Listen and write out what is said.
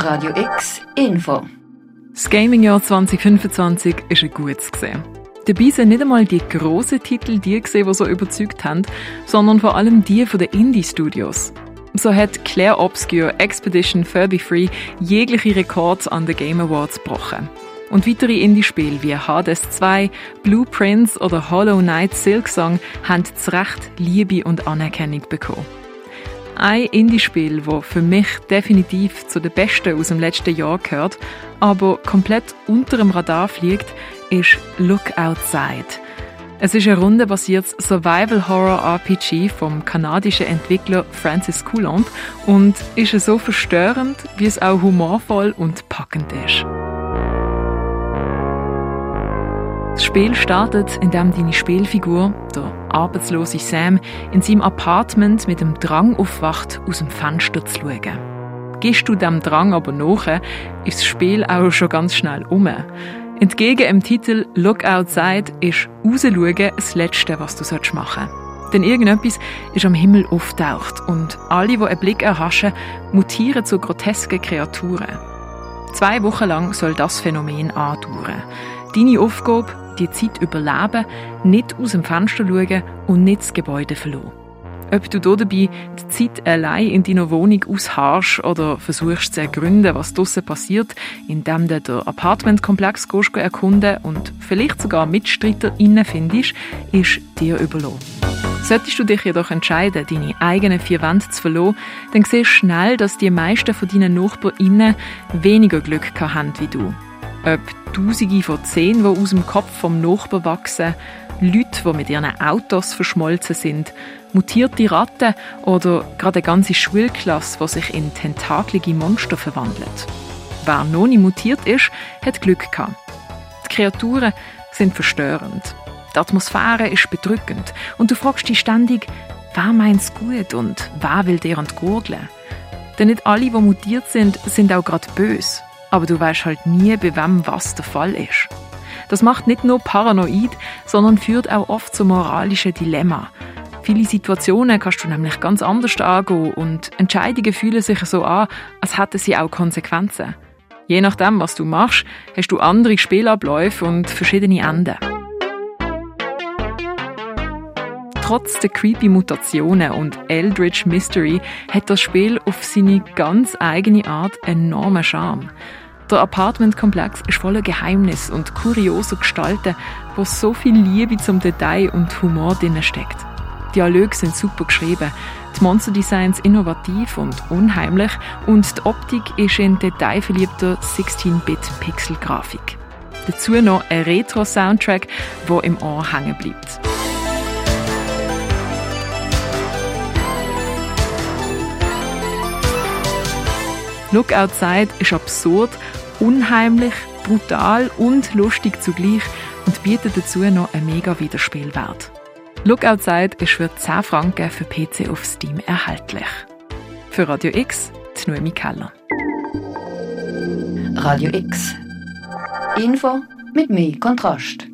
Radio X Info. Das Gaming-Jahr 2025 ist ein gutes gewesen. Dabei sind nicht einmal die grossen Titel die gewesen, die so überzeugt haben, sondern vor allem die von den Indie-Studios. So hat Claire Obscure Expedition Furby Free jegliche Rekords an den Game Awards gebrochen. Und weitere Indie-Spiele wie Hades 2, Blue Prince oder Hollow Knight Silksong haben zu Recht Liebe und Anerkennung bekommen. Ein Indie-Spiel, das für mich definitiv zu den besten aus dem letzten Jahr gehört, aber komplett unter dem Radar fliegt, ist Look Outside. Es ist ein rundenbasiertes Survival-Horror-RPG vom kanadischen Entwickler Francis Coulomb und ist so verstörend, wie es auch humorvoll und packend ist. Das Spiel startet, indem deine Spielfigur, der arbeitslose Sam, in seinem Apartment mit dem Drang aufwacht, aus dem Fenster zu schauen. Gehst du dem Drang aber nach, ist das Spiel auch schon ganz schnell um. Entgegen dem Titel «Look Outside» ist «Rausschauen» das Letzte, was du machen sollst. Denn irgendetwas ist am Himmel auftaucht und alle, die einen Blick erhaschen, mutieren zu grotesken Kreaturen. 2 Wochen lang soll das Phänomen andauern. Deine Aufgabe, die Zeit überleben, nicht aus dem Fenster schauen und nicht das Gebäude verlieren. Ob du dabei die Zeit allein in deiner Wohnung ausharrst oder versuchst zu ergründen, was draussen passiert, indem du den Apartmentkomplex erkunden und vielleicht sogar MitstreiterInnen findest, ist dir überlassen. Solltest du dich jedoch entscheiden, deine eigenen 4 Wände zu verlassen, dann siehst du schnell, dass die meisten von deinen NachbarInnen weniger Glück haben wie du. Ob Tausende von Zähnen, die aus dem Kopf vom Nachbarn wachsen, Leute, die mit ihren Autos verschmolzen sind, mutierte Ratten oder gerade eine ganze Schulklasse, die sich in tentakelige Monster verwandelt. Wer noch nicht mutiert ist, hat Glück gehabt. Die Kreaturen sind verstörend. Die Atmosphäre ist bedrückend und du fragst dich ständig, wer meint's gut und wer will dir entgurgeln? Denn nicht alle, die mutiert sind auch gerade böse. Aber du weißt halt nie, bei wem was der Fall ist. Das macht nicht nur paranoid, sondern führt auch oft zu moralischen Dilemma. Viele Situationen kannst du nämlich ganz anders angehen und Entscheidungen fühlen sich so an, als hätten sie auch Konsequenzen. Je nachdem, was du machst, hast du andere Spielabläufe und verschiedene Enden. Trotz der creepy Mutationen und Eldritch Mystery hat das Spiel auf seine ganz eigene Art enormen Charme. Der Apartmentkomplex ist voller Geheimnis und kurioser Gestalten, wo so viel Liebe zum Detail und Humor drin steckt. Die Dialoge sind super geschrieben, die Monsterdesigns innovativ und unheimlich und die Optik ist in detailverliebter 16-Bit-Pixel-Grafik. Dazu noch ein Retro-Soundtrack, der im Ohr hängen bleibt. Look Outside ist absurd, unheimlich, brutal und lustig zugleich und bietet dazu noch einen mega Wiederspielwert. Look Outside ist für 10 Franken für PC auf Steam erhältlich. Für Radio X, die Noemi Keller. Radio X Info mit mehr Kontrast.